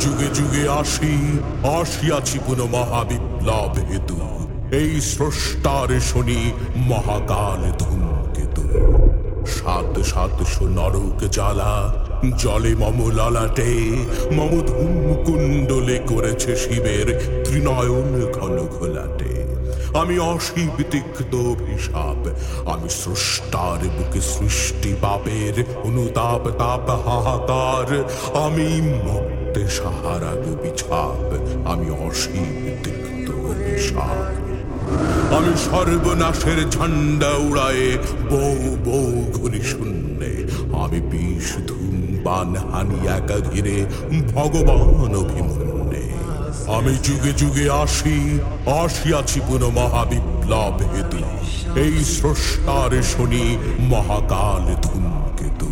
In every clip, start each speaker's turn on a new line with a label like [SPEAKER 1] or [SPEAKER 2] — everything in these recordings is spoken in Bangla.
[SPEAKER 1] যুগে যুগে আসিয়াছি পুনঃ মহাবিপ্লব হেতু। এই স্রষ্টার শনি মহাকাল ধূমকেতু। ৭৭০০ নরক জ্বালা জলে মম ললাটে, মম ধূমকুণ্ডলে করেছে শিবের ত্রিনয়ন ঘন ঘোলাটে। আমি অশিব তিক্ত অভিশাপ, আমি স্রষ্টার বুকে সৃষ্টি পাপের অনুতাপ তাপ হাহাকার। আমি মর্তে সাহারাগ বিছাপ, আমি অশিব তিক্ত অভিশাপ। আমি সর্বনাশের ঝান্ডা উড়ায়ে বৌ বৌ ঘুরি শূন্যে। আমি বিষ ধূমপান হানি একা ঘিরে ভগবান অভিমন্যে। আমি যুগে যুগে আসিয়াছি পুনঃ মহাবিপ্লব হেতু। এই স্রষ্টার শনি মহাকাল ধূমকেতু।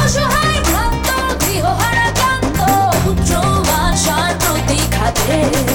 [SPEAKER 2] অসহায় ভ্রান্ত পুত্র বাসার প্রতীক হাতে।